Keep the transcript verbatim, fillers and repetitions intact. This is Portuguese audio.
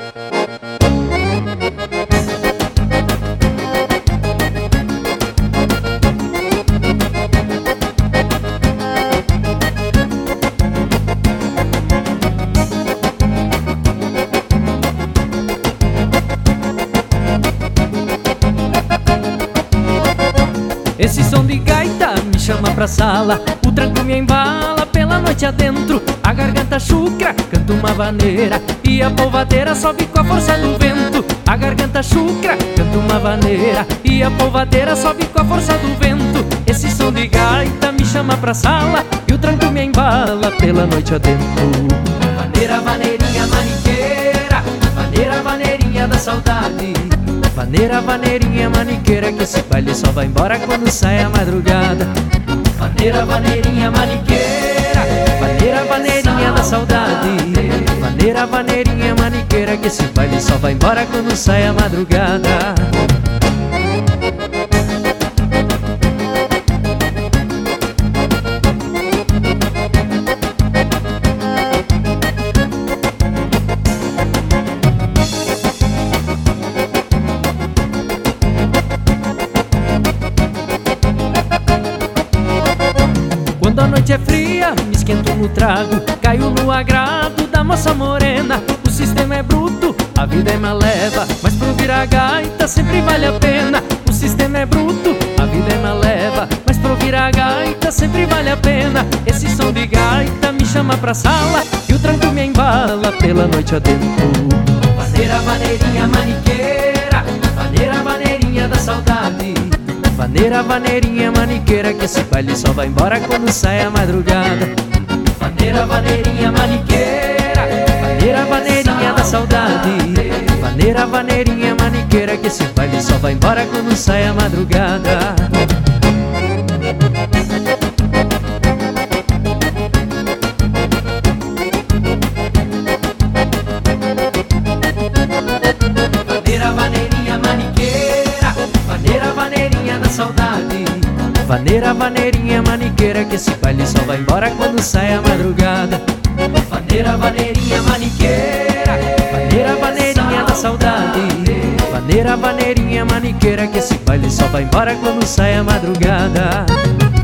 Esse som de gaita me chama pra sala, o tranco me embala pela noite adentro. A garganta chucra, canta uma vaneira e a polvadeira sobe com a força do vento. A garganta chucra, canta uma vaneira e a polvadeira sobe com a força do vento. Esse som de gaita me chama pra sala e o tranco me embala pela noite adentro. Vaneira, vaneirinha, maniqueira, vaneira, vaneirinha da saudade. Vaneira, vaneirinha, maniqueira, que esse baile só vai embora quando sai a madrugada. Vaneira, vaneirinha, maniqueira, vaneira, vaneirinha da saudade. Vaneira, vaneirinha, maniqueira, que esse baile só vai embora quando sai a madrugada. Quando a noite é fria, me esquento no trago, caio no agrado da moça morena. O sistema é bruto, a vida é maleva, mas pro virar gaita sempre vale a pena. O sistema é bruto, a vida é maleva, mas pro virar gaita sempre vale a pena. Esse som de gaita me chama pra sala e o tranco me embala pela noite adentro. Vaneira, vaneirinha, maniqueira, vaneira, vaneirinha da saudade. Vaneira, vaneirinha, maniqueira, que esse baile só vai embora quando sai a madrugada. Vaneira, vaneirinha, maniqueira, vaneira, vaneirinha da saudade. Vaneira, vaneirinha, maniqueira, que esse baile só vai embora quando sai a madrugada. Vaneira, vaneirinha, maniqueira, vaneira, vaneirinha da saudade. Vaneira, vaneirinha, maniqueira, que esse baile só vai embora quando sai a madrugada. Vaneira, vaneirinha, maniqueira, vaneira, vaneirinha da saudade. Vaneira, vaneirinha, maniqueira, que esse baile só vai embora quando sai a madrugada.